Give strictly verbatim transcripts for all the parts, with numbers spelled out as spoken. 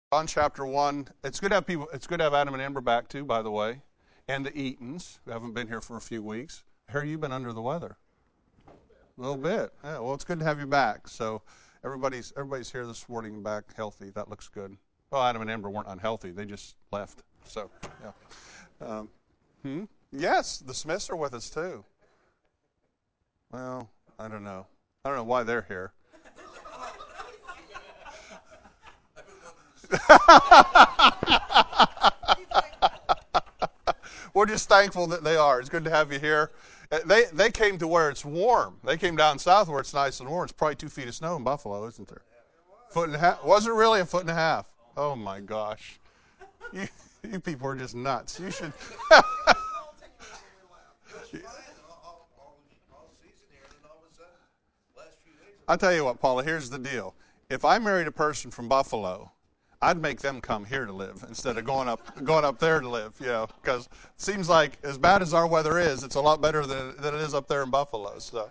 John chapter one. It's good to have people. It's good to have Adam and Amber back too, by the way, and the Eatons who haven't been here for a few weeks. I hear you've been under the weather. A little bit. Yeah. Well, it's good to have you back. So everybody's everybody's here this morning, back healthy. That looks good. Well, Adam and Amber weren't unhealthy. They just left. So yeah. Um, hmm. Yes, the Smiths are with us too. Well, I don't know. I don't know why they're here. We're just thankful that they are. It's good to have you here. They they came to where it's warm. They came down south where it's nice and warm. It's probably two feet of snow in Buffalo, isn't there? Foot and a half. Was it really a foot and a half? Oh my gosh. You, you people are just nuts. You should. I'll tell you what, Paula, here's the deal. If I married a person from Buffalo, I'd make them come here to live instead of going up going up there to live, you know, because it seems like as bad as our weather is, it's a lot better than, than it is up there in Buffalo. So,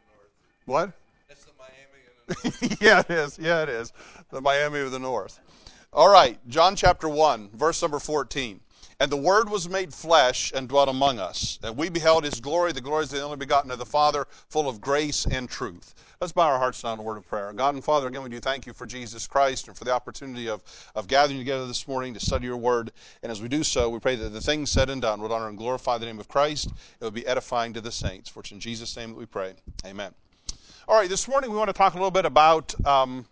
what? It's the Miami of the North. Yeah, it is. Yeah, it is. The Miami of the North. All right, John chapter one, verse number fourteen. And the Word was made flesh and dwelt among us. And we beheld His glory, the glory of the only begotten of the Father, full of grace and truth. Let's bow our hearts down in a word of prayer. God and Father, again, we do thank you for Jesus Christ and for the opportunity of, of gathering together this morning to study your word. And as we do so, we pray that the things said and done would honor and glorify the name of Christ. It would be edifying to the saints. For it's in Jesus' name that we pray. Amen. All right, this morning we want to talk a little bit about um,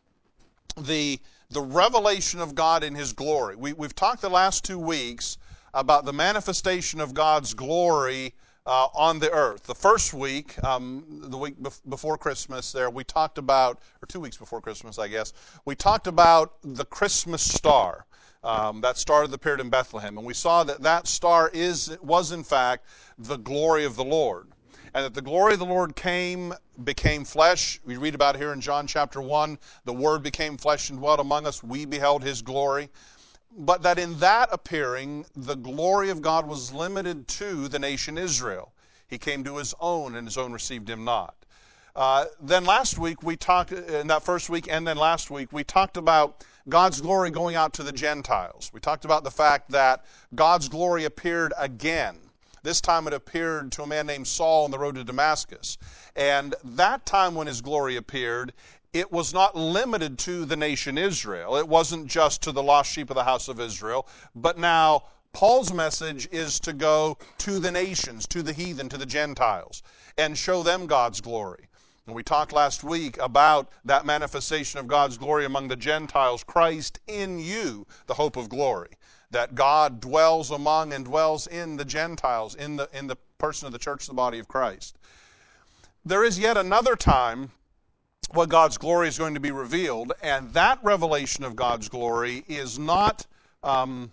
the, the revelation of God in His glory. We, we've talked the last two weeks about the manifestation of God's glory uh, on the earth. The first week, um, the week bef- before Christmas there, we talked about, or two weeks before Christmas, I guess, we talked about the Christmas star. Um, that star that appeared in Bethlehem. And we saw that that star is was, in fact, the glory of the Lord. And that the glory of the Lord came, became flesh. We read about it here in John chapter one. The Word became flesh and dwelt among us. We beheld His glory. But that in that appearing, the glory of God was limited to the nation Israel. He came to His own, and His own received Him not. Uh, then last week, we talked, in that first week and then last week, we talked about God's glory going out to the Gentiles. We talked about the fact that God's glory appeared again. This time it appeared to a man named Saul on the road to Damascus. And that time when His glory appeared, it was not limited to the nation Israel. It wasn't just to the lost sheep of the house of Israel. But now Paul's message is to go to the nations, to the heathen, to the Gentiles, and show them God's glory. And we talked last week about that manifestation of God's glory among the Gentiles, Christ in you, the hope of glory. That God dwells among and dwells in the Gentiles, in the, in the person of the church, the body of Christ. There is yet another time when God's glory is going to be revealed, and that revelation of God's glory is not um,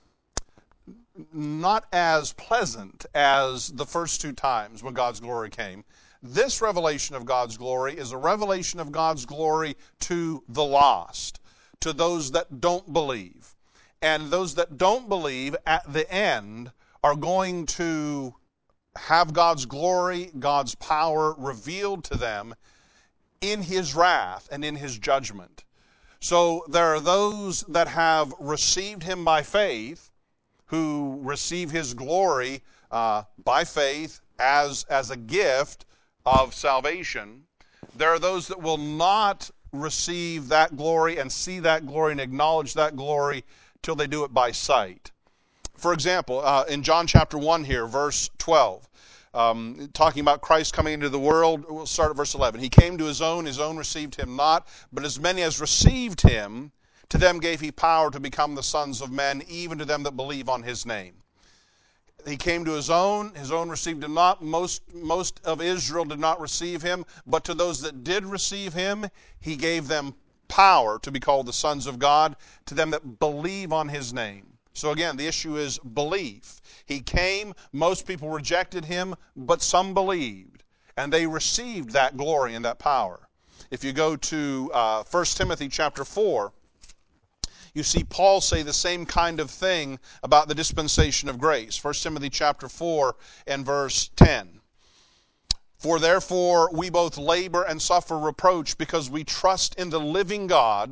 not as pleasant as the first two times when God's glory came. This revelation of God's glory is a revelation of God's glory to the lost, to those that don't believe. And those that don't believe at the end are going to have God's glory, God's power revealed to them in His wrath and in His judgment. So there are those that have received Him by faith, who receive His glory uh, by faith as, as a gift of salvation. There are those that will not receive that glory and see that glory and acknowledge that glory till they do it by sight. For example, uh, in John chapter one here, verse twelve, Um, talking about Christ coming into the world, we'll start at verse eleven. He came to His own, His own received Him not, but as many as received Him, to them gave He power to become the sons of men, even to them that believe on His name. He came to His own, His own received Him not. Most, most of Israel did not receive Him, but to those that did receive Him, He gave them power to be called the sons of God, to them that believe on His name. So again, the issue is belief. He came, most people rejected Him, but some believed. And they received that glory and that power. If you go to uh, First Timothy chapter four, you see Paul say the same kind of thing about the dispensation of grace. First Timothy chapter four and verse ten. For therefore we both labor and suffer reproach because we trust in the living God,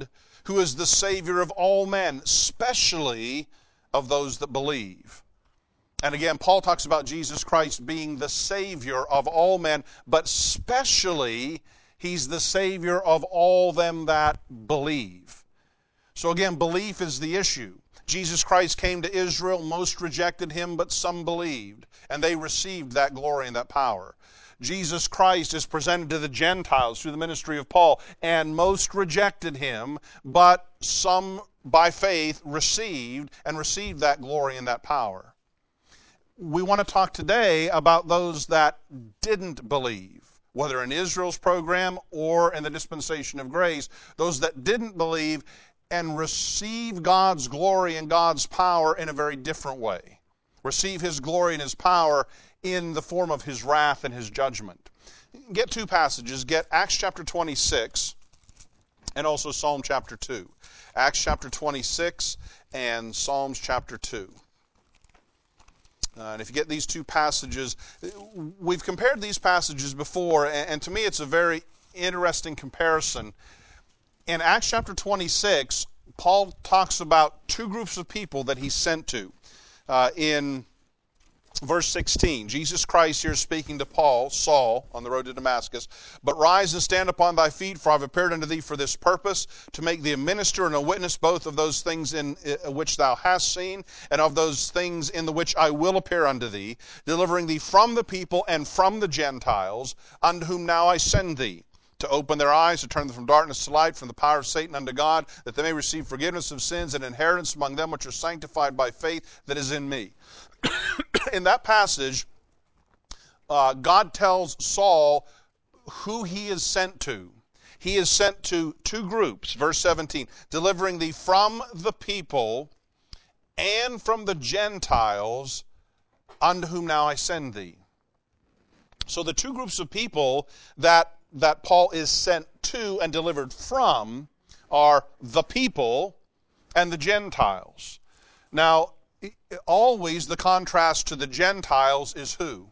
who is the Savior of all men, especially of those that believe. And again, Paul talks about Jesus Christ being the Savior of all men, but especially He's the Savior of all them that believe. So again, belief is the issue. Jesus Christ came to Israel, most rejected Him, but some believed, and they received that glory and that power. Jesus Christ is presented to the Gentiles through the ministry of Paul, and most rejected Him, but some by faith received and received that glory and that power. We want to talk today about those that didn't believe, whether in Israel's program or in the dispensation of grace, those that didn't believe and receive God's glory and God's power in a very different way. Receive His glory and His power in the form of His wrath and His judgment. Get two passages. Get Acts chapter twenty-six and also Psalm chapter two. Acts chapter twenty-six and Psalms chapter two. Uh, and if you get these two passages, we've compared these passages before, and, and to me it's a very interesting comparison. In Acts chapter twenty-six, Paul talks about two groups of people that he sent to. Uh, in verse sixteen, Jesus Christ here speaking to Paul, Saul, on the road to Damascus, "But rise and stand upon thy feet, for I have appeared unto thee for this purpose, to make thee a minister and a witness both of those things in uh, which thou hast seen, and of those things in the which I will appear unto thee, delivering thee from the people and from the Gentiles, unto whom now I send thee, to open their eyes, to turn them from darkness to light, from the power of Satan unto God, that they may receive forgiveness of sins and inheritance among them which are sanctified by faith that is in me." In that passage, uh, God tells Saul who he is sent to. He is sent to two groups. Verse seventeen, "Delivering thee from the people and from the Gentiles, unto whom now I send thee." So the two groups of people that that Paul is sent to and delivered from are the people and the Gentiles. Now, always the contrast to the Gentiles is who?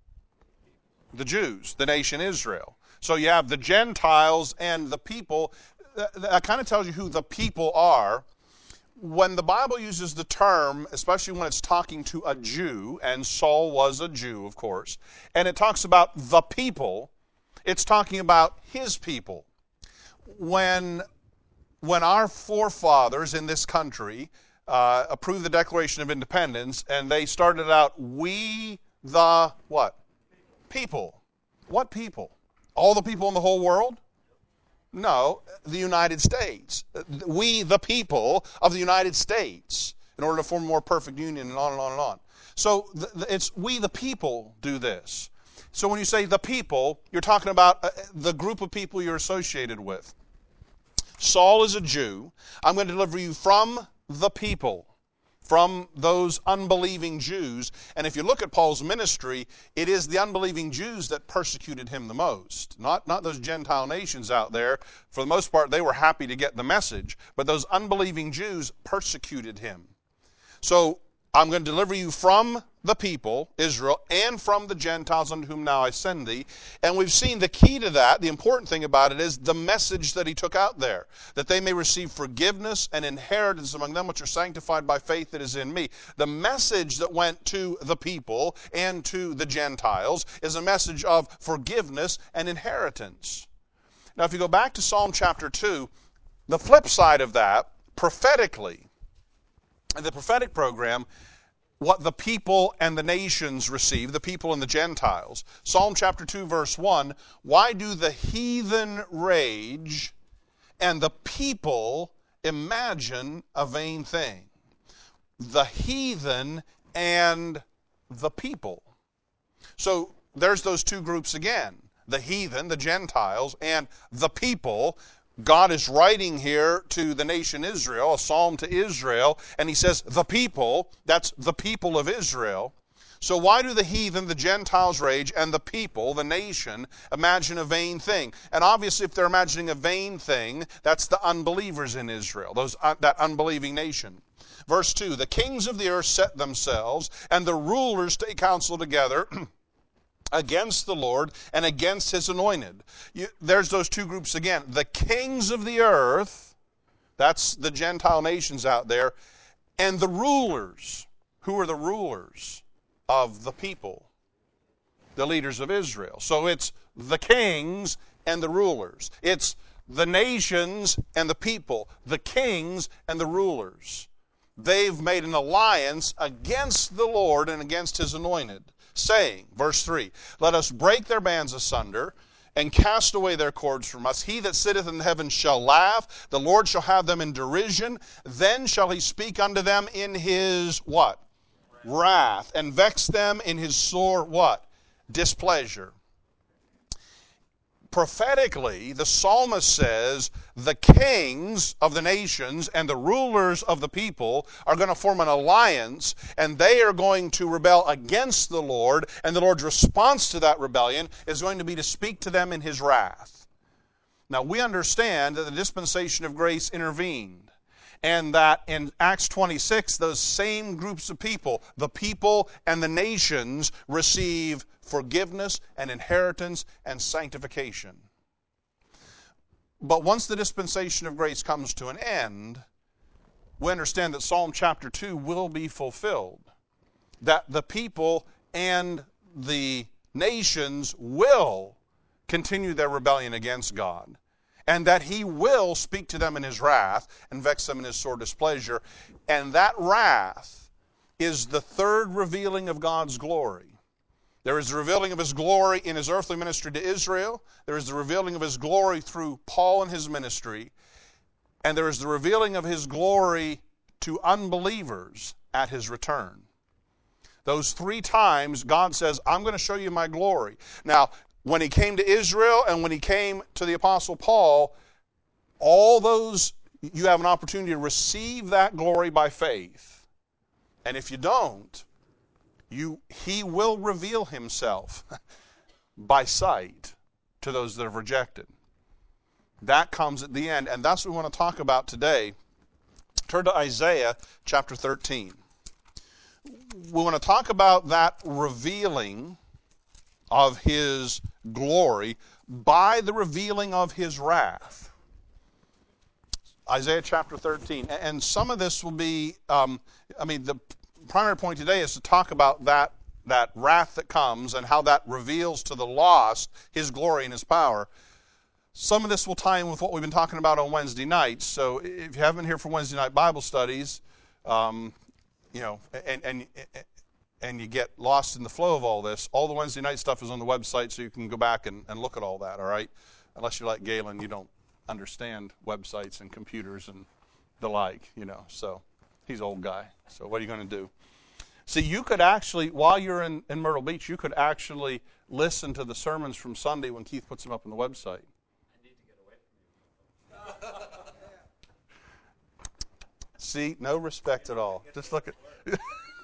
The Jews, the nation Israel. So you have the Gentiles and the people. That, that kind of tells you who the people are. When the Bible uses the term, especially when it's talking to a Jew, and Saul was a Jew, of course, and it talks about the people, it's talking about his people. When, when our forefathers in this country uh, approved the Declaration of Independence, and they started out, "We the," what? People. What people? All the people in the whole world? No, the United States. We the people of the United States, in order to form a more perfect union, and on and on and on. So it's we the people do this. So when you say the people, you're talking about the group of people you're associated with. Saul is a Jew. I'm going to deliver you from the people, from those unbelieving Jews. And if you look at Paul's ministry, it is the unbelieving Jews that persecuted him the most. Not, not those Gentile nations out there. For the most part, they were happy to get the message. But those unbelieving Jews persecuted him. So I'm going to deliver you from the people, Israel, and from the Gentiles unto whom now I send thee. And we've seen the key to that, the important thing about it is the message that he took out there, that they may receive forgiveness and inheritance among them which are sanctified by faith that is in me. The message that went to the people and to the Gentiles is a message of forgiveness and inheritance. Now, if you go back to Psalm chapter two, the flip side of that, prophetically, in the prophetic program, what the people and the nations receive, the people and the Gentiles. Psalm chapter two, verse one, "Why do the heathen rage and the people imagine a vain thing?" The heathen and the people. So there's those two groups again. The heathen, the Gentiles, and the people. God is writing here to the nation Israel, a psalm to Israel, and he says, the people, that's the people of Israel. So why do the heathen, the Gentiles rage, and the people, the nation, imagine a vain thing? And obviously if they're imagining a vain thing, that's the unbelievers in Israel, those uh, that unbelieving nation. Verse two, "The kings of the earth set themselves, and the rulers take counsel together against the Lord and against his anointed." You, there's those two groups again. The kings of the earth, That's the Gentile nations out there. And the rulers. Who are the rulers of the people? The leaders of Israel. So it's the kings and the rulers. It's the nations and the people. The kings and the rulers. They've made an alliance against the Lord and against His anointed, saying, verse three, let us break their bands asunder and cast away their cords from us. He that sitteth in the heavens shall laugh. The Lord shall have them in derision. Then shall He speak unto them in His what? Wrath. Wrath. And vex them in His sore what? Displeasure. Prophetically, the psalmist says the kings of the nations and the rulers of the people are going to form an alliance, and they are going to rebel against the Lord, and the Lord's response to that rebellion is going to be to speak to them in His wrath. Now, we understand that the dispensation of grace intervened, and that in Acts twenty-six, those same groups of people, the people and the nations, receive forgiveness and inheritance and sanctification. But once the dispensation of grace comes to an end, we understand that Psalm chapter two will be fulfilled. That the people and the nations will continue their rebellion against God. And that He will speak to them in His wrath and vex them in His sore displeasure. And that wrath is the third revealing of God's glory. There is the revealing of His glory in His earthly ministry to Israel. There is the revealing of His glory through Paul and his ministry. And there is the revealing of His glory to unbelievers at His return. Those three times God says, I'm going to show you my glory. Now, when He came to Israel and when He came to the Apostle Paul, all those, you have an opportunity to receive that glory by faith. And if you don't, You, He will reveal Himself by sight to those that have rejected. That comes at the end, and that's what we want to talk about today. Turn to Isaiah chapter thirteen. We want to talk about that revealing of His glory by the revealing of His wrath. Isaiah chapter thirteen. And some of this will be, um, I mean, the primary point today is to talk about that, that wrath that comes and how that reveals to the lost His glory and His power. Some of this will tie in with what we've been talking about on Wednesday nights. So if you haven't been here for Wednesday night Bible studies, um, you know, and, and and you get lost in the flow of all this, all the Wednesday night stuff is on the website, so you can go back and, and look at all that, all right? Unless you're like Galen, you don't understand websites and computers and the like, you know, so... He's an old guy, so what are you going to do? See, you could actually, while you're in, in Myrtle Beach, you could actually listen to the sermons from Sunday when Keith puts them up on the website. I need to get away from you. See, no respect at all. Just look at...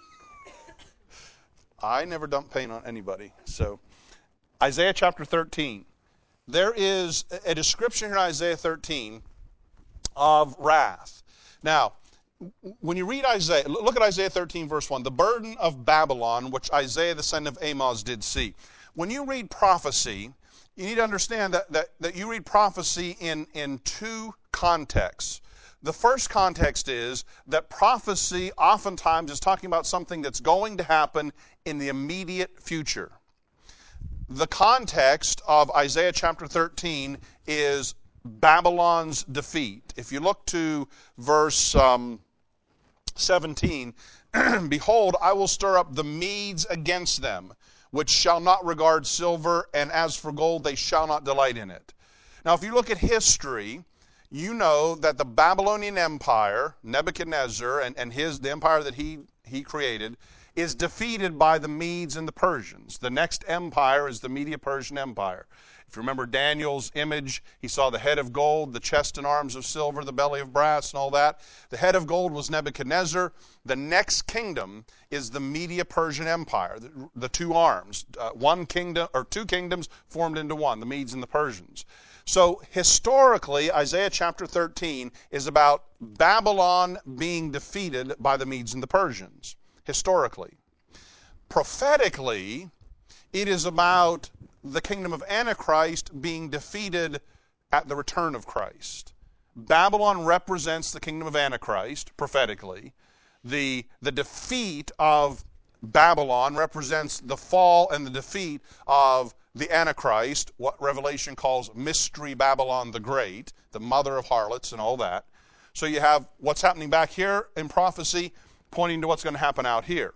I never dump paint on anybody. So, Isaiah chapter thirteen. There is a description here in Isaiah thirteen of wrath. Now, when you read Isaiah, look at Isaiah thirteen, verse one. The burden of Babylon, which Isaiah the son of Amoz did see. When you read prophecy, you need to understand that, that, that you read prophecy in, in two contexts. The first context is that prophecy oftentimes is talking about something that's going to happen in the immediate future. The context of Isaiah chapter thirteen is Babylon's defeat. If you look to verse... Um, seventeen, behold, I will stir up the Medes against them, which shall not regard silver, and as for gold, they shall not delight in it. Now, if you look at history, you know that the Babylonian Empire, Nebuchadnezzar, and, and his the empire that he, he created, is defeated by the Medes and the Persians. The next empire is the Medo-Persian Empire. If you remember Daniel's image, he saw the head of gold, the chest and arms of silver, the belly of brass, and all that. The head of gold was Nebuchadnezzar. The next kingdom is the Medo-Persian Empire, the, the two arms. Uh, one kingdom, or two kingdoms formed into one, the Medes and the Persians. So historically, Isaiah chapter thirteen is about Babylon being defeated by the Medes and the Persians, historically. Prophetically, it is about the kingdom of Antichrist being defeated at the return of Christ. Babylon represents the kingdom of Antichrist, prophetically. The, the defeat of Babylon represents the fall and the defeat of the Antichrist, what Revelation calls Mystery Babylon the Great, the mother of harlots and all that. So you have what's happening back here in prophecy pointing to what's going to happen out here.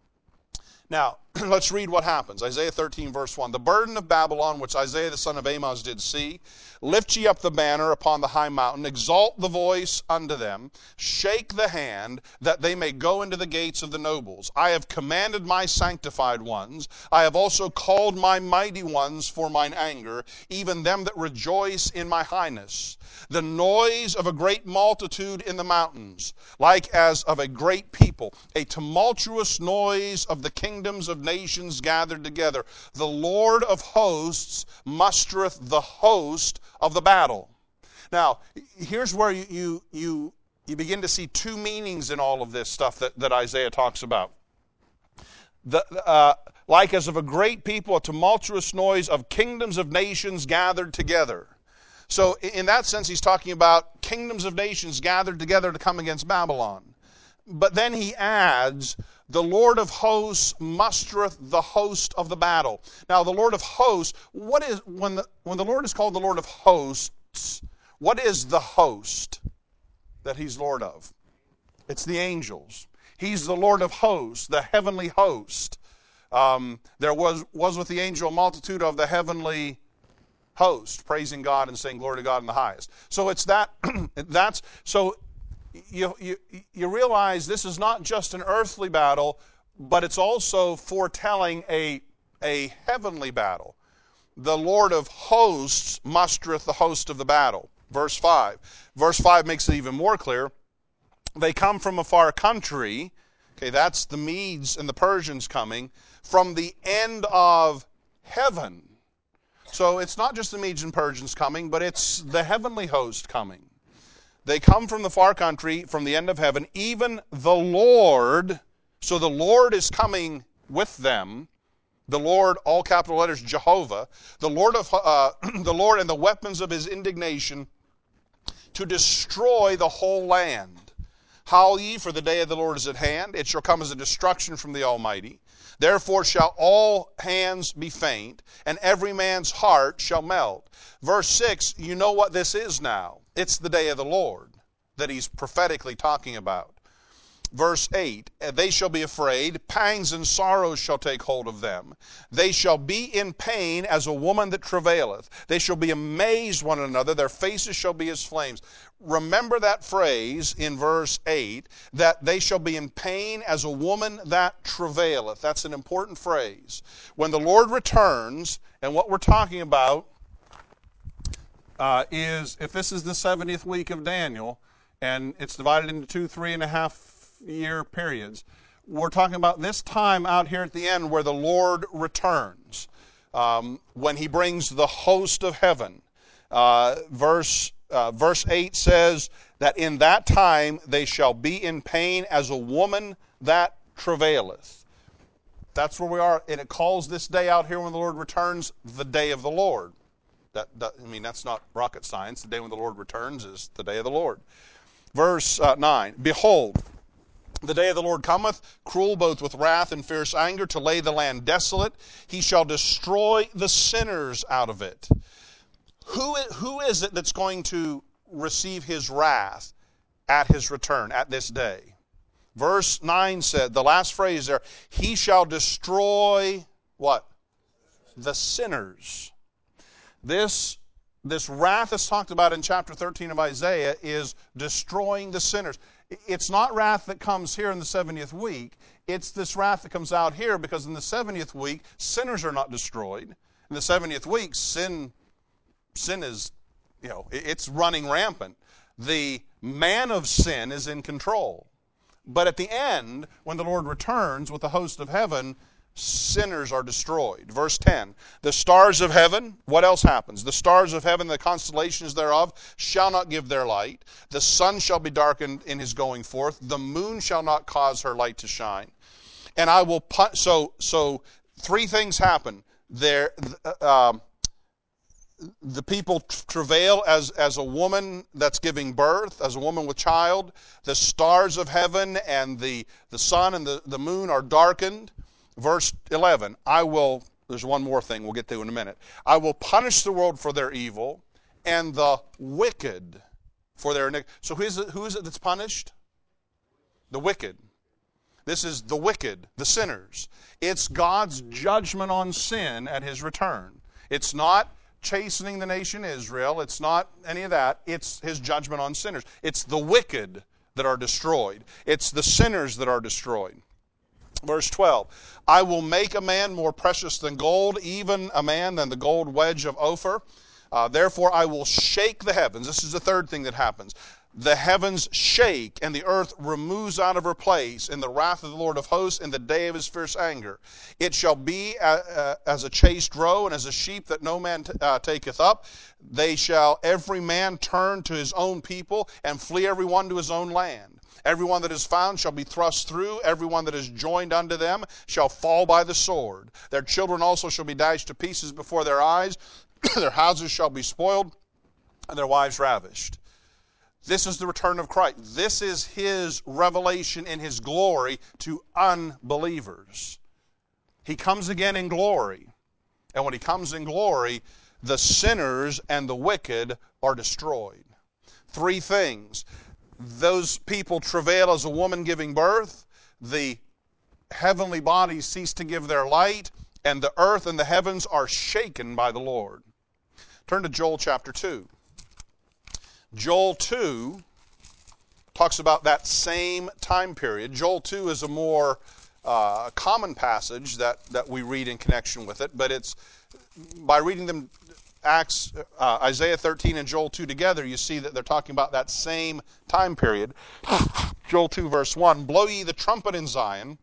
Now, let's read what happens. Isaiah thirteen, verse one. The burden of Babylon, which Isaiah the son of Amoz did see, lift ye up the banner upon the high mountain, exalt the voice unto them, shake the hand, that they may go into the gates of the nobles. I have commanded my sanctified ones, I have also called my mighty ones for mine anger, even them that rejoice in my highness. The noise of a great multitude in the mountains, like as of a great people, a tumultuous noise of the kingdoms of nations gathered together. The Lord of hosts mustereth the host of the battle. Now, here's where you, you, you, you begin to see two meanings in all of this stuff that, that Isaiah talks about. The, uh, like as of a great people, a tumultuous noise of kingdoms of nations gathered together. So in that sense, he's talking about kingdoms of nations gathered together to come against Babylon. But then he adds, the Lord of hosts mustereth the host of the battle. Now, the Lord of hosts, what is, when the, when the Lord is called the Lord of hosts, what is the host that he's Lord of? It's the angels. He's the Lord of hosts, the heavenly host. Um, there was, was with the angel a multitude of the heavenly host, praising God and saying glory to God in the highest. So it's that, that's, so you, you, you realize this is not just an earthly battle, but it's also foretelling a, a heavenly battle. The Lord of hosts mustereth the host of the battle. Verse five. Verse five makes it even more clear. They come from a far country. Okay, that's the Medes and the Persians coming from the end of heaven. So it's not just the Medes and Persians coming, but it's the heavenly host coming. They come from the far country, from the end of heaven, even the Lord. So the Lord is coming with them. The Lord, all capital letters, Jehovah. The Lord of uh, the Lord and the weapons of his indignation to destroy the whole land. Howl ye, for the day of the Lord is at hand. It shall come as a destruction from the Almighty. Therefore shall all hands be faint, and every man's heart shall melt. Verse six, you know what this is now. It's the day of the Lord that he's prophetically talking about. Verse eight, they shall be afraid, pangs and sorrows shall take hold of them. They shall be in pain as a woman that travaileth. They shall be amazed one another, their faces shall be as flames. Remember that phrase in verse eight, that they shall be in pain as a woman that travaileth. That's an important phrase. When the Lord returns, and what we're talking about uh, is, if this is the seventieth week of Daniel, and it's divided into two, three and a half year periods. We're talking about this time out here at the end where the Lord returns, um, when he brings the host of heaven. Uh, verse, uh, verse eight says that in that time they shall be in pain as a woman that travaileth. That's where we are, and it calls this day out here when the Lord returns the day of the Lord. That, that I mean, that's not rocket science. The day when the Lord returns is the day of the Lord. Verse uh, nine, behold, the day of the Lord cometh, cruel both with wrath and fierce anger, to lay the land desolate. He shall destroy the sinners out of it. Who, who is it that's going to receive his wrath at his return, at this day? Verse nine said, the last phrase there, he shall destroy what? The sinners. This This wrath that's talked about in chapter thirteen of Isaiah is destroying the sinners. It's not wrath that comes here in the seventieth week. It's this wrath that comes out here because in the seventieth week, sinners are not destroyed. In the seventieth week, sin, sin is, you know, it's running rampant. The man of sin is in control. But at the end, when the Lord returns with the host of heaven, sinners are destroyed. Verse ten, the stars of heaven, what else happens? The stars of heaven, the constellations thereof, shall not give their light. The sun shall be darkened in his going forth. The moon shall not cause her light to shine. And I will put, so, so three things happen. There, uh, the people travail as, as a woman that's giving birth, as a woman with child. The stars of heaven and the, the sun and the, the moon are darkened. Verse eleven, I will, there's one more thing we'll get to in a minute. I will punish the world for their evil and the wicked for their iniquity. So who is it, who is it that's punished? The wicked. This is the wicked, the sinners. It's God's judgment on sin at his return. It's not chastening the nation Israel. It's not any of that. It's his judgment on sinners. It's the wicked that are destroyed. It's the sinners that are destroyed. Verse twelve, I will make a man more precious than gold, even a man than the gold wedge of Ophir. Uh, therefore I will shake the heavens. This is the third thing that happens. The heavens shake, and the earth removes out of her place in the wrath of the Lord of hosts in the day of his fierce anger. It shall be uh, uh, as a chased roe, and as a sheep that no man t- uh, taketh up. They shall every man turn to his own people, and flee every one to his own land. Everyone that is found shall be thrust through. Everyone that is joined unto them shall fall by the sword. Their children also shall be dashed to pieces before their eyes. Their houses shall be spoiled, and their wives ravished. This is the return of Christ. This is his revelation in his glory to unbelievers. He comes again in glory. And when he comes in glory, the sinners and the wicked are destroyed. Three things. Those people travail as a woman giving birth. The heavenly bodies cease to give their light. And the earth and the heavens are shaken by the Lord. Turn to Joel chapter two. Joel two talks about that same time period. Joel two is a more uh, common passage that, that we read in connection with it, but it's by reading them Acts, uh, Isaiah thirteen and Joel two together, you see that they're talking about that same time period. Joel two verse one, blow ye the trumpet in Zion,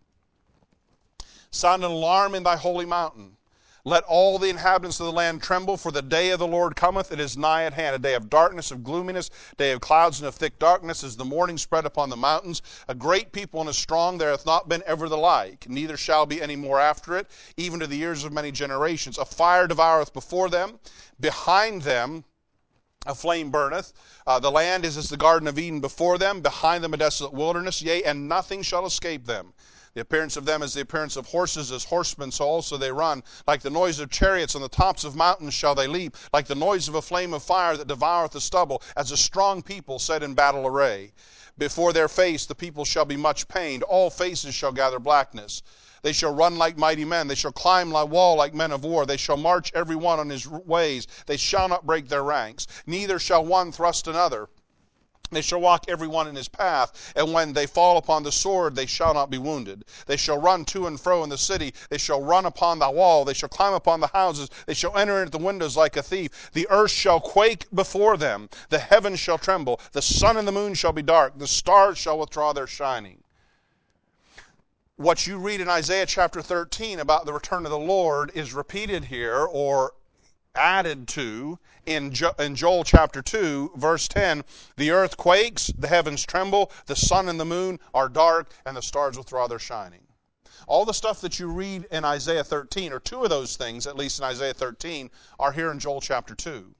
sound an alarm in thy holy mountain. Let all the inhabitants of the land tremble, for the day of the Lord cometh, it is nigh at hand, a day of darkness, of gloominess, day of clouds and of thick darkness, as the morning spread upon the mountains. A great people and a strong, there hath not been ever the like, neither shall be any more after it, even to the years of many generations. A fire devoureth before them, behind them a flame burneth. Uh, the land is as the Garden of Eden before them, behind them a desolate wilderness, yea, and nothing shall escape them. The appearance of them is the appearance of horses, as horsemen, so also they run. Like the noise of chariots on the tops of mountains shall they leap. Like the noise of a flame of fire that devoureth the stubble, as a strong people set in battle array. Before their face the people shall be much pained. All faces shall gather blackness. They shall run like mighty men. They shall climb like wall like men of war. They shall march every one on his ways. They shall not break their ranks. Neither shall one thrust another. They shall walk every one in his path, and when they fall upon the sword, they shall not be wounded. They shall run to and fro in the city. They shall run upon the wall. They shall climb upon the houses. They shall enter into the windows like a thief. The earth shall quake before them. The heavens shall tremble. The sun and the moon shall be dark. The stars shall withdraw their shining. What you read in Isaiah chapter thirteen about the return of the Lord is repeated here, or added to in, jo- in Joel chapter two, verse ten. The earth quakes, the heavens tremble, the sun and the moon are dark, and the stars withdraw their shining. All the stuff that you read in Isaiah thirteen, or two of those things, at least in Isaiah thirteen, are here in Joel chapter two.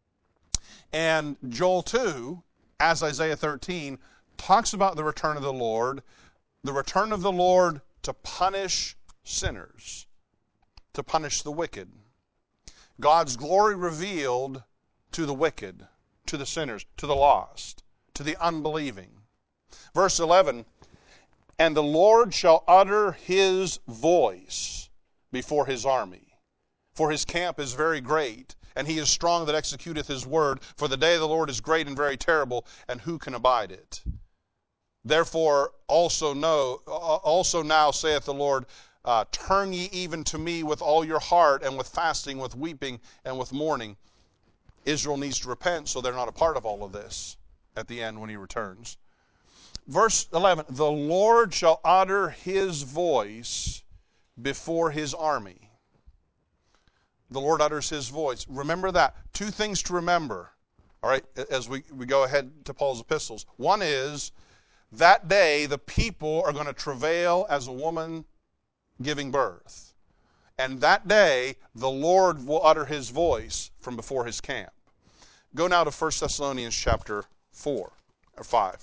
And Joel two, as Isaiah thirteen, talks about the return of the Lord, the return of the Lord to punish sinners, to punish the wicked. God's glory revealed to the wicked, to the sinners, to the lost, to the unbelieving. Verse eleven, and the Lord shall utter his voice before his army. For his camp is very great, and he is strong that executeth his word. For the day of the Lord is great and very terrible, and who can abide it? Therefore also know, also now saith the Lord, Uh, turn ye even to me with all your heart, and with fasting, with weeping, and with mourning. Israel needs to repent, so they're not a part of all of this at the end when he returns. Verse eleven, the Lord shall utter his voice before his army. The Lord utters his voice. Remember that. Two things to remember, all right, as we, we go ahead to Paul's epistles. One is, that day the people are going to travail as a woman giving birth. And that day, the Lord will utter his voice from before his camp. Go now to First Thessalonians chapter four, or five.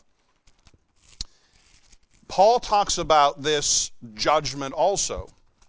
Paul talks about this judgment also.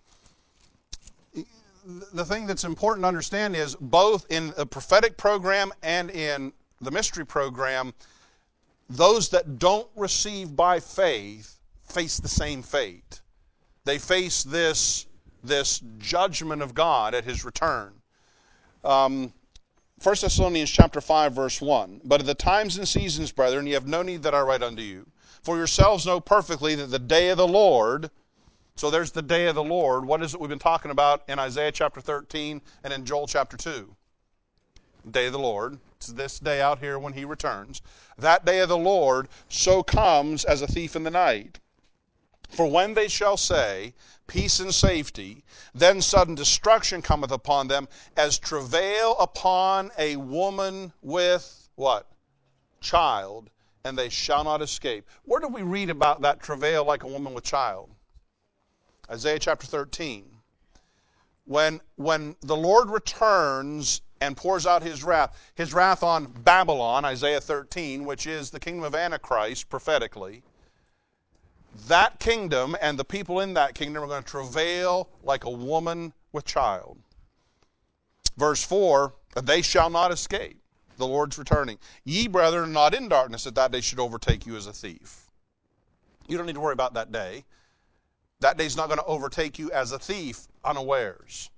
The thing that's important to understand is both in the prophetic program and in the mystery program, those that don't receive by faith face the same fate. They face this, this judgment of God at his return. Um, First Thessalonians chapter five, verse one. But at the times and seasons, brethren, ye have no need that I write unto you. For yourselves know perfectly that the day of the Lord, so there's the day of the Lord. What is it we've been talking about in Isaiah chapter thirteen and in Joel chapter two? Day of the Lord. It's this day out here when he returns. That day of the Lord so comes as a thief in the night. For when they shall say, peace and safety, then sudden destruction cometh upon them, as travail upon a woman with, what? Child, and they shall not escape. Where do we read about that travail like a woman with child? Isaiah chapter thirteen. When, when the Lord returns and pours out his wrath, his wrath on Babylon, Isaiah thirteen, which is the kingdom of Antichrist prophetically, that kingdom and the people in that kingdom are going to travail like a woman with child. Verse four, they shall not escape. The Lord's returning. Ye, brethren, are not in darkness, that that day should overtake you as a thief. You don't need to worry about that day. That day's not going to overtake you as a thief unawares.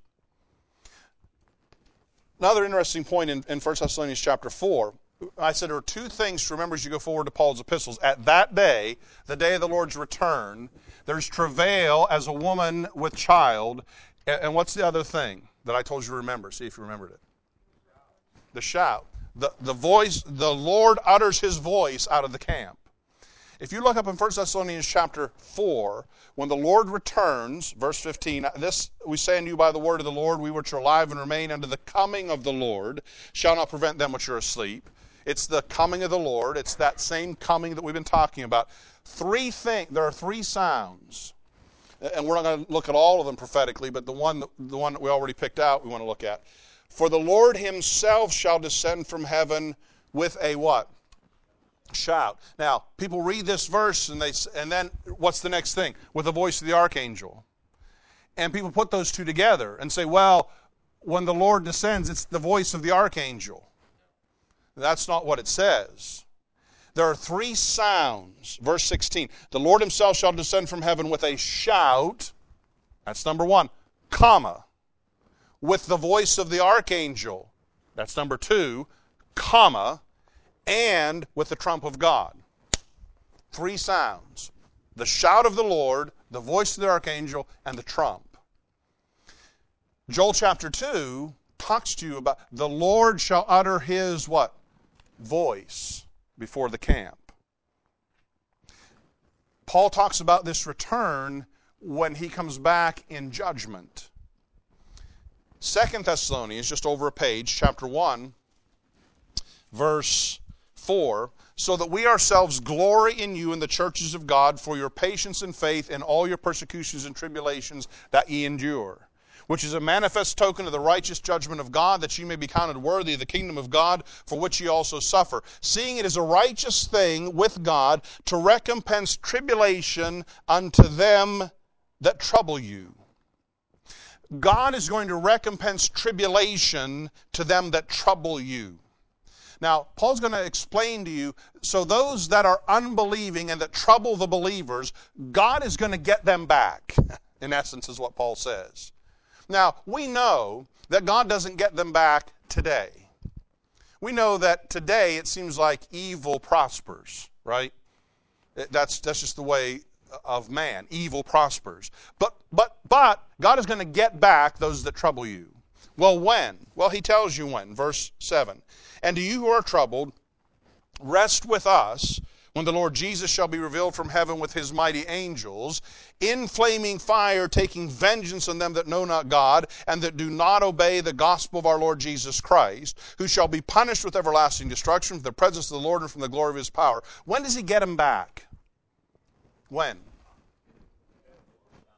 Another interesting point in, in First Thessalonians chapter four, I said there are two things to remember as you go forward to Paul's epistles. At that day, the day of the Lord's return, there's travail as a woman with child. And, and what's the other thing that I told you to remember? See if you remembered it. The shout. The, the voice, the Lord utters his voice out of the camp. If you look up in First Thessalonians chapter four, when the Lord returns, verse fifteen, this we say unto you by the word of the Lord, we which are alive and remain unto the coming of the Lord shall not prevent them which are asleep. It's the coming of the Lord. It's that same coming that we've been talking about. Three things, there are three sounds. And we're not going to look at all of them prophetically, but the one, the one that we already picked out we want to look at. For the Lord himself shall descend from heaven with a what? Shout. Now, people read this verse and they and then what's the next thing? With the voice of the archangel. And people put those two together and say, well, when the Lord descends, it's the voice of the archangel. That's not what it says. There are three sounds. Verse sixteen. The Lord himself shall descend from heaven with a shout. That's number one. Comma. With the voice of the archangel. That's number two. Comma. And with the trump of God. Three sounds. The shout of the Lord, the voice of the archangel, and the trump. Joel chapter two talks to you about the Lord shall utter his what? Voice before the camp. Paul talks about this return when he comes back in judgment. Second Thessalonians, just over a page, chapter one, verse four, so that we ourselves glory in you in the churches of God for your patience and faith in all your persecutions and tribulations that ye endure, which is a manifest token of the righteous judgment of God, that ye may be counted worthy of the kingdom of God, for which ye also suffer. Seeing it is a righteous thing with God to recompense tribulation unto them that trouble you. God is going to recompense tribulation to them that trouble you. Now, Paul's going to explain to you, so those that are unbelieving and that trouble the believers, God is going to get them back, in essence is what Paul says. Now, we know that God doesn't get them back today. We know that today it seems like evil prospers, right? That's, that's just the way of man. Evil prospers. But, but, but God is going to get back those that trouble you. Well, when? Well, he tells you when. Verse seven. And to you who are troubled, rest with us when the Lord Jesus shall be revealed from heaven with his mighty angels, in flaming fire, taking vengeance on them that know not God, and that do not obey the gospel of our Lord Jesus Christ, who shall be punished with everlasting destruction from the presence of the Lord and from the glory of his power. When does he get them back? When?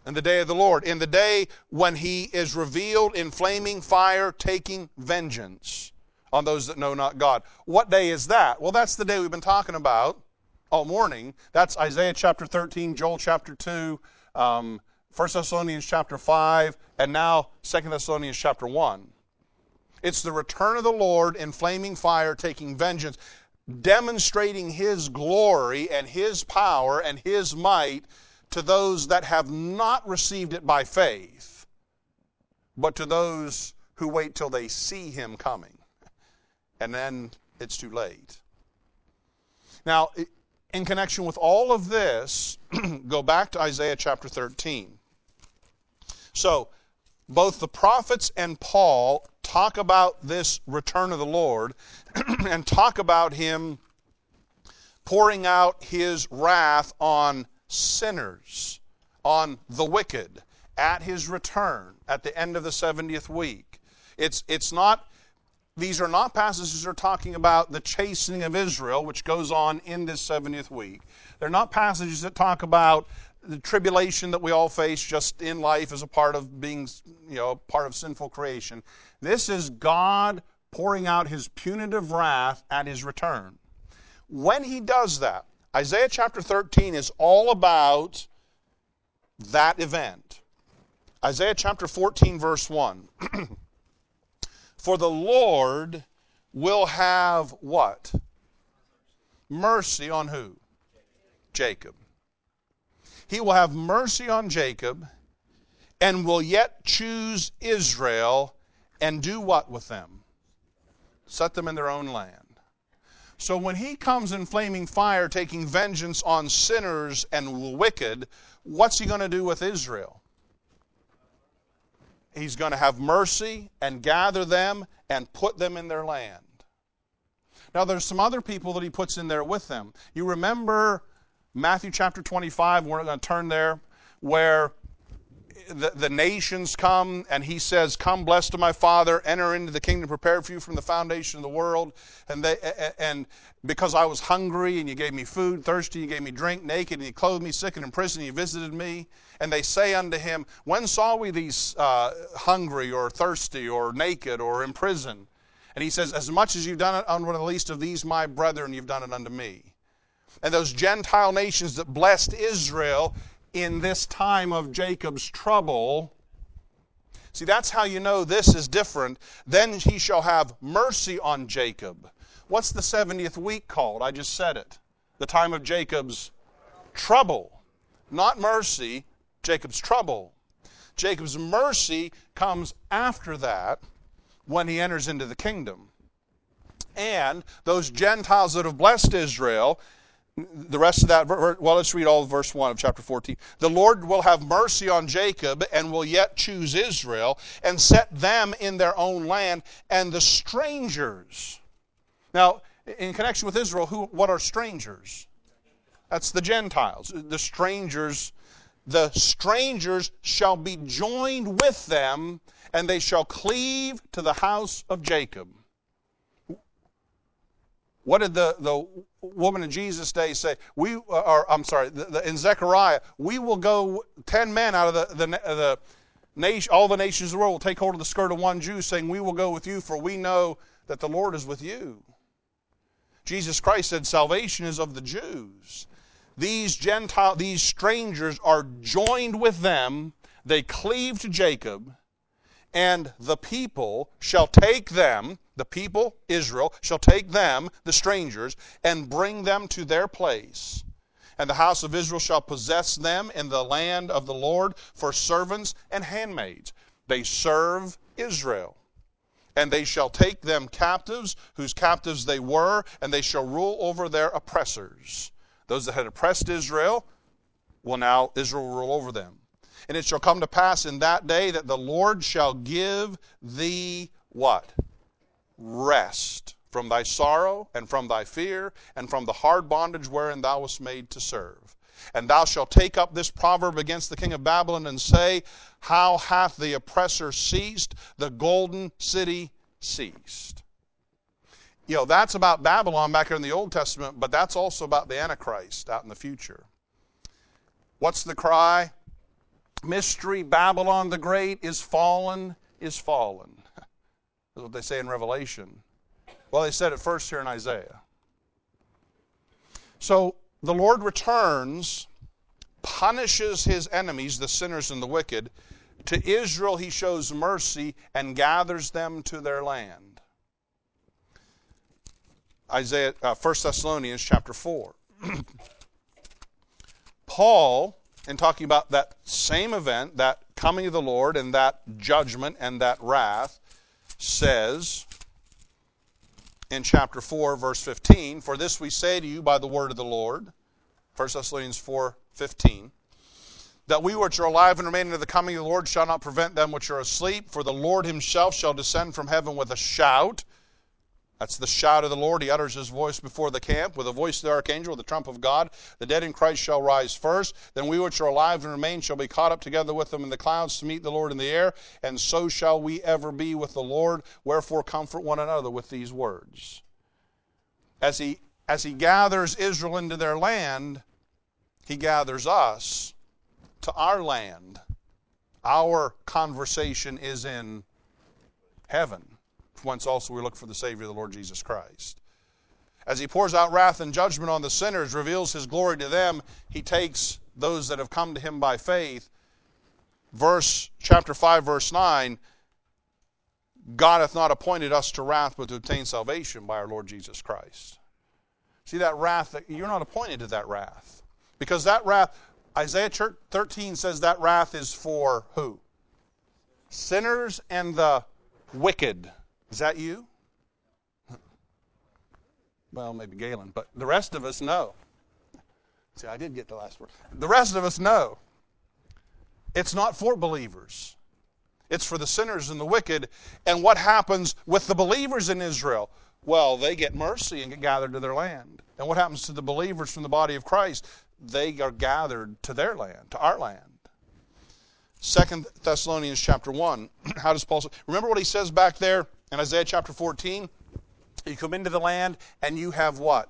In the day of the Lord. In the day when he is revealed in flaming fire, taking vengeance on those that know not God. What day is that? Well, that's the day we've been talking about all morning. That's Isaiah chapter thirteen, Joel chapter two, um, First Thessalonians chapter five, and now Second Thessalonians chapter one. It's the return of the Lord in flaming fire, taking vengeance, demonstrating his glory and his power and his might to those that have not received it by faith, but to those who wait till they see him coming. And then it's too late. Now, in connection with all of this, go back to Isaiah chapter thirteen. So, both the prophets and Paul talk about this return of the Lord and talk about him pouring out his wrath on sinners, on the wicked, at his return, at the end of the seventieth week. It's, it's not, these are not passages that are talking about the chastening of Israel, which goes on in this seventieth week. They're not passages that talk about the tribulation that we all face just in life as a part of being, you know, part of sinful creation. This is God pouring out his punitive wrath at his return. When he does that, Isaiah chapter thirteen is all about that event. Isaiah chapter fourteen, verse one. For the Lord will have what? Mercy on who? Jacob. He will have mercy on Jacob and will yet choose Israel and do what with them? Set them in their own land. So when he comes in flaming fire taking vengeance on sinners and wicked, what's he going to do with Israel? He's going to have mercy and gather them and put them in their land. Now there's some other people that he puts in there with them. You remember Matthew chapter twenty-five, we're going to turn there, where the, the nations come and he says, "Come, blessed of my Father, enter into the kingdom prepared for you from the foundation of the world. And they, and because I was hungry and you gave me food, thirsty, you gave me drink, naked, and you clothed me, sick and in prison, and you visited me." And they say unto him, "When saw we thee uh, hungry or thirsty or naked or in prison?" And he says, "As much as you've done it unto one of the least of these my brethren, you've done it unto me." And those Gentile nations that blessed Israel in this time of Jacob's trouble, see, that's how you know this is different. Then he shall have mercy on Jacob. What's the seventieth week called? I just said it. The time of Jacob's trouble. Not mercy, Jacob's trouble. Jacob's mercy comes after that when he enters into the kingdom. And those Gentiles that have blessed Israel, the rest of that, well, let's read all of verse one of chapter fourteen. The Lord will have mercy on Jacob and will yet choose Israel and set them in their own land, and the strangers. Now, in connection with Israel, who? What are strangers? That's the Gentiles. The strangers, the strangers shall be joined with them, and they shall cleave to the house of Jacob. What did the, the woman in Jesus' day say? We, or I'm sorry, the, the, in Zechariah, we will go, ten men out of the, the, the nation, all the nations of the world will take hold of the skirt of one Jew, saying, "We will go with you, for we know that the Lord is with you." Jesus Christ said, salvation is of the Jews. These Gentile, these strangers are joined with them. They cleave to Jacob, and the people shall take them, the people, Israel, shall take them, the strangers, and bring them to their place. And the house of Israel shall possess them in the land of the Lord for servants and handmaids. They serve Israel. And they shall take them captives, whose captives they were, and they shall rule over their oppressors. Those that had oppressed Israel, will now Israel rule over them. And it shall come to pass in that day that the Lord shall give thee what? Rest from thy sorrow and from thy fear and from the hard bondage wherein thou wast made to serve. And thou shalt take up this proverb against the king of Babylon and say, how hath the oppressor ceased, the golden city ceased. You know, that's about Babylon back in the Old Testament, but that's also about the Antichrist out in the future. What's the cry? mystery, Babylon the Great is fallen, is fallen. That's what they say in Revelation. Well, they said it first here in Isaiah. So the Lord returns, punishes his enemies, the sinners and the wicked. To Israel he shows mercy and gathers them to their land. Isaiah, uh, First Thessalonians chapter four. Paul, in talking about that same event, that coming of the Lord and that judgment and that wrath, says in chapter four, verse fifteen, "For this we say to you by the word of the Lord," First Thessalonians four fifteen, "that we which are alive and remain unto the coming of the Lord shall not prevent them which are asleep. For the Lord himself shall descend from heaven with a shout." That's the shout of the Lord. He utters his voice before the camp. "With the voice of the archangel, with the trump of God. The dead in Christ shall rise first. Then we which are alive and remain shall be caught up together with them in the clouds to meet the Lord in the air. And so shall we ever be with the Lord. Wherefore comfort one another with these words." As he, as he gathers Israel into their land, he gathers us to our land. Our conversation is in heaven, whence also we look for the Savior, the Lord Jesus Christ. As he pours out wrath and judgment on the sinners, reveals his glory to them, he takes those that have come to him by faith. Verse, chapter five, verse nine, "God hath not appointed us to wrath, but to obtain salvation by our Lord Jesus Christ." See that wrath, you're not appointed to that wrath. Because that wrath, Isaiah thirteen says that wrath is for who? Sinners and the wicked. Is that you? Well, maybe Galen, but the rest of us know. See, I did get the last word. The rest of us know. It's not for believers. It's for the sinners and the wicked. And what happens with the believers in Israel? Well, they get mercy and get gathered to their land. And what happens to the believers from the body of Christ? They are gathered to their land, to our land. Second Thessalonians chapter one. How does Paul say? Remember what he says back there in Isaiah chapter fourteen? You come into the land and you have what?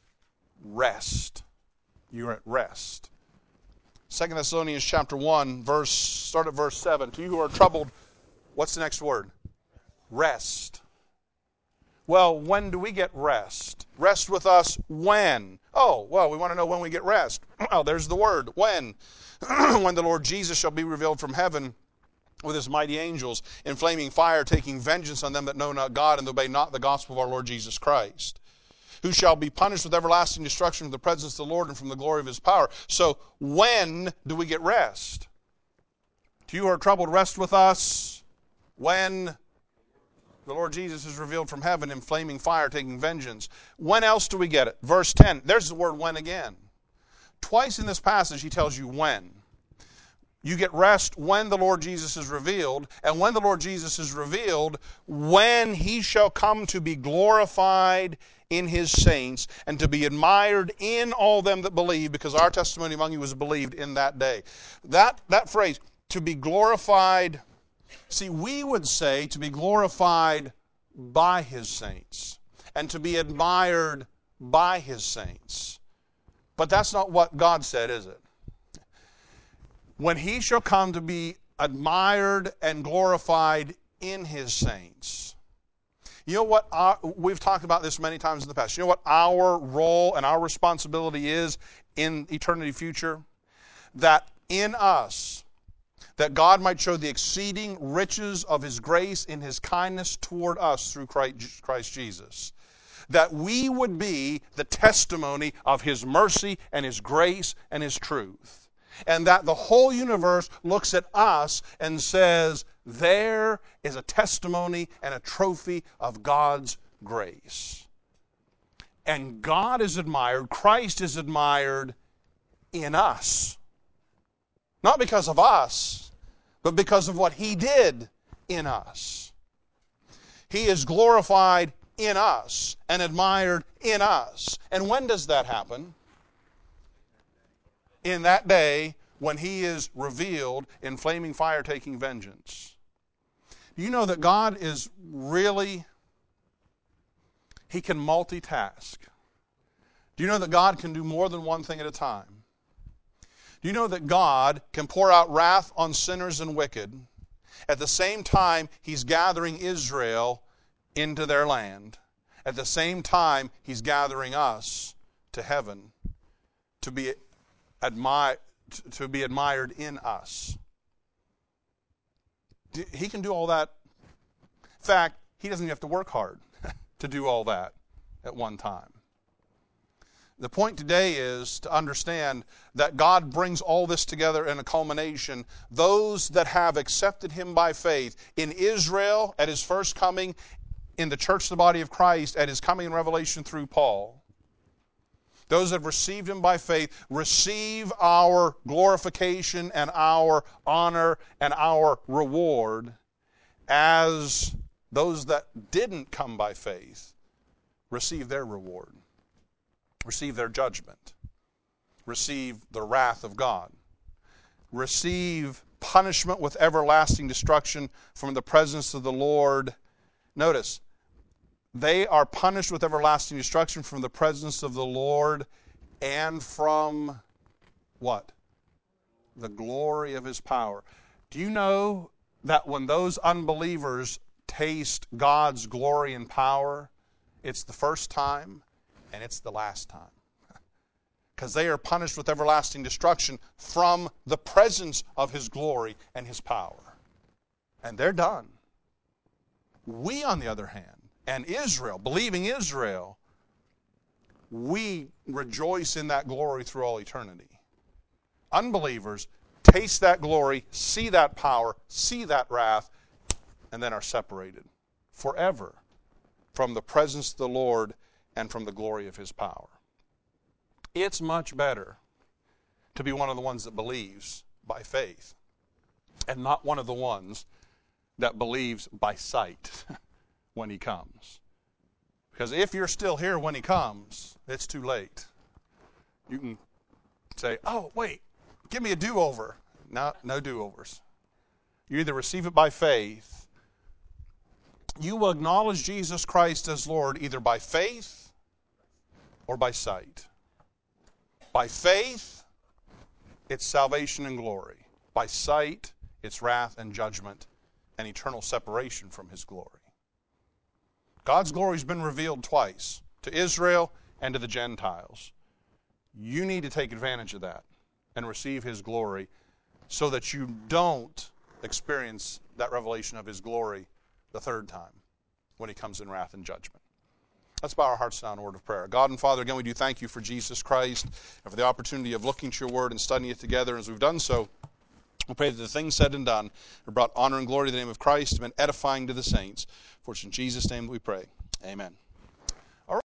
Rest. You're at rest. Second Thessalonians chapter one, verse, start at verse seven. "To you who are troubled," what's the next word? Rest. Well, when do we get rest? Rest with us when? Oh, well, we want to know when we get rest. Well, there's the word, when. "When the Lord Jesus shall be revealed from heaven with his mighty angels in flaming fire, taking vengeance on them that know not God and obey not the gospel of our Lord Jesus Christ, who shall be punished with everlasting destruction from the presence of the Lord and from the glory of his power." So when do we get rest? "To you who are troubled, rest with us when the Lord Jesus is revealed from heaven in flaming fire, taking vengeance." When else do we get it? Verse ten. There's the word when again. Twice in this passage he tells you when. You get rest when the Lord Jesus is revealed. And when the Lord Jesus is revealed, when he shall come to be glorified in his saints and to be admired in all them that believe, because our testimony among you was believed in that day. That, that phrase, to be glorified, see, we would say to be glorified by his saints and to be admired by his saints. But that's not what God said, is it? When he shall come to be admired and glorified in his saints. You know what, our, we've talked about this many times in the past. You know what our role and our responsibility is in eternity future? That in us, that God might show the exceeding riches of his grace in his kindness toward us through Christ Jesus. That we would be the testimony of his mercy and his grace and his truth. And that the whole universe looks at us and says, there is a testimony and a trophy of God's grace. And God is admired, Christ is admired in us. Not because of us, but because of what he did in us. He is glorified in us and admired in us. And when does that happen? In that day when he is revealed in flaming fire taking vengeance. Do you know that God is really, he can multitask? Do you know that God can do more than one thing at a time? Do you know that God can pour out wrath on sinners and wicked? At the same time, He's gathering Israel into their land. At the same time, He's gathering us to heaven to be admired, to be admired in us. He can do all that. In fact, He doesn't even have to work hard to do all that at one time. The point today is to understand that God brings all this together in a culmination. Those that have accepted Him by faith in Israel at His first coming, in the church, the body of Christ, at His coming in Revelation through Paul. Those that have received Him by faith receive our glorification and our honor and our reward, as those that didn't come by faith receive their reward, receive their judgment, receive the wrath of God, receive punishment with everlasting destruction from the presence of the Lord. Notice, they are punished with everlasting destruction from the presence of the Lord and from what? The glory of His power. Do you know that when those unbelievers taste God's glory and power, it's the first time and it's the last time? Because they are punished with everlasting destruction from the presence of His glory and His power. And they're done. We, on the other hand, and Israel, believing Israel, we rejoice in that glory through all eternity. Unbelievers taste that glory, see that power, see that wrath, and then are separated forever from the presence of the Lord and from the glory of His power. It's much better to be one of the ones that believes by faith and not one of the ones that believes by sight when He comes. Because if you're still here when He comes, it's too late. You can say, oh, wait, give me a do-over. No, no do-overs. You either receive it by faith. You will acknowledge Jesus Christ as Lord either by faith or by sight. By faith, it's salvation and glory. By sight, it's wrath and judgment and eternal separation from His glory. God's glory has been revealed twice, to Israel and to the Gentiles. You need to take advantage of that and receive His glory so that you don't experience that revelation of His glory the third time when He comes in wrath and judgment. Let's bow our hearts down in a word of prayer. God and Father, again, we do thank You for Jesus Christ and for the opportunity of looking to Your Word and studying it together. As we've done so, we pray that the things said and done are brought honor and glory to the name of Christ and been edifying to the saints. For it's in Jesus' name that we pray. Amen.